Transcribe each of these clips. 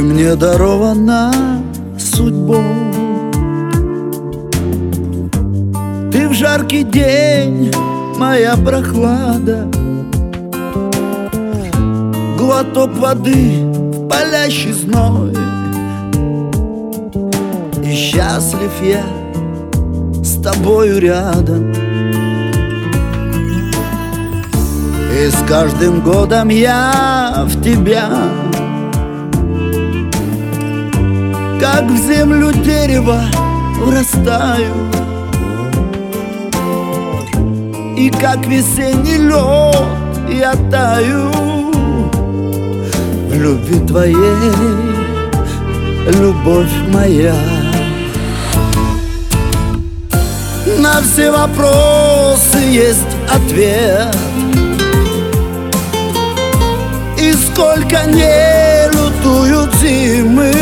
мне дарована судьбой. Ты в жаркий день моя прохлада, глоток воды в палящий зной. И счастлив я с тобою рядом. И с каждым годом я в тебя, как в землю дерева, врастаю. И как весенний лед я таю в любви твоей, любовь моя. На все вопросы есть ответ, и сколько не лютуют зимы,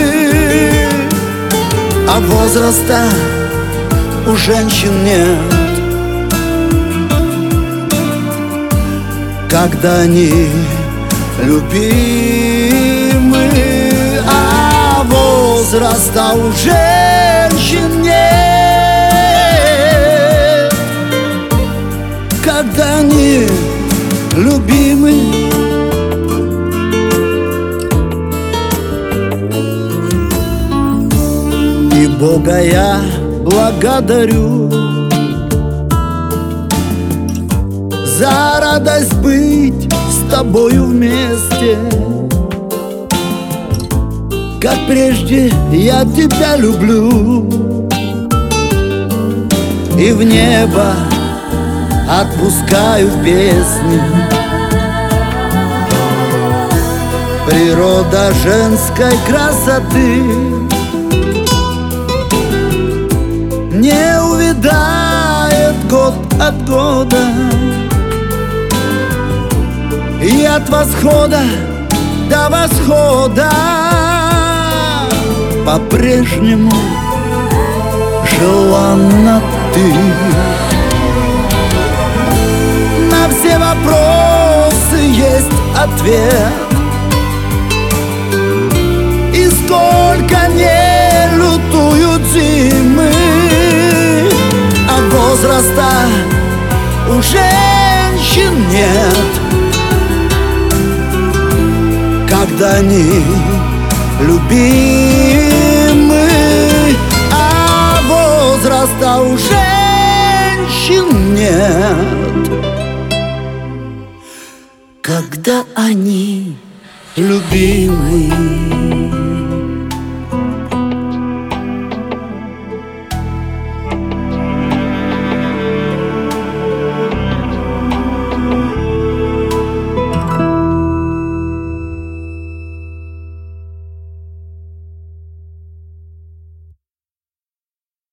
а возраста у женщин нет. Когда они любимы, а возраста у женщин нет. Когда они любимы. И Бога я благодарю за радость быть с тобою вместе. Как прежде я тебя люблю, и в небо отпускаю песни. Природа женской красоты не увядает год от года. И от восхода до восхода по-прежнему желанна ты. На все вопросы есть ответ, и сколько не лютуют зимы, а возраста у женщин нет. Когда они любимы, а возраста у женщин нет. Когда они любимы.